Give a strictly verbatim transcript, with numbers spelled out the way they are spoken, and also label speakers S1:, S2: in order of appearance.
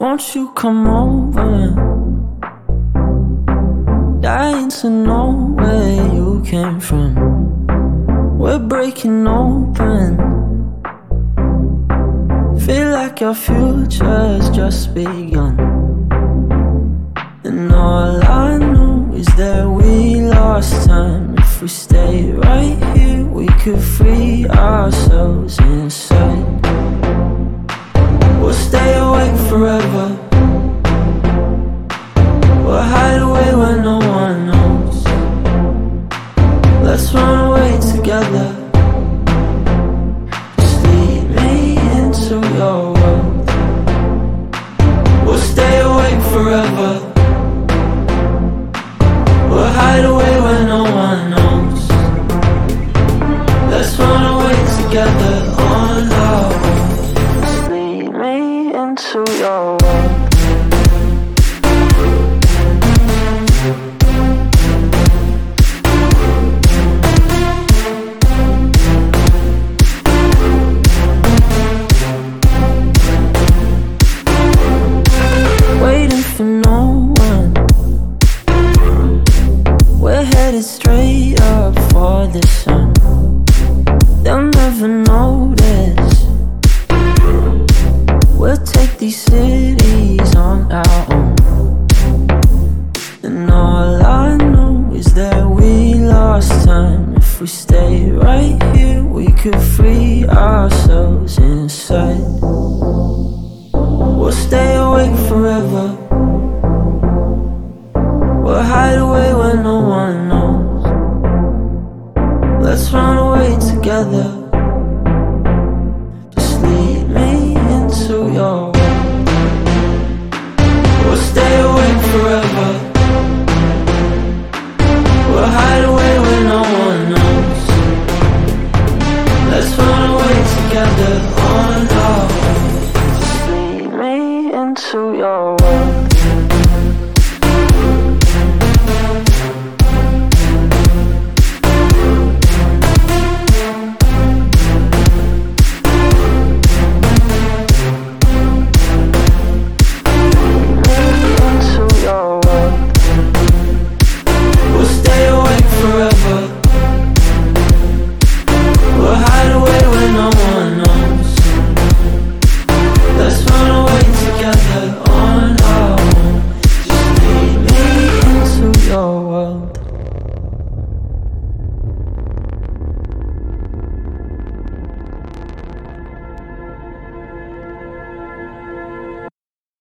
S1: Won't you come over? Dying to know where you came from. We're breaking open. Feel like your future's just begun. And all I know is that we lost time. If we stay right here, we could free ourselves inside. We'll stay awake forever. We'll hide away where no one knows. Let's run away together. Just lead me into your world. We'll stay awake forever. We'll hide away where no one knows. Let's run away together on our own. Just lead me into your world. Waiting for no one. We're headed straight up for the sun. They'll never notice. We'll take these cities on our own. And all I know is that we lost time. If we stay right here, we could free ourselves inside. We'll stay awake forever. We'll hide away where no one knows. Let's run away together. Just lead me into your world. We'll stay awake forever. We'll hide away where no one knows. Let's run away together on our own. Just lead me into your world.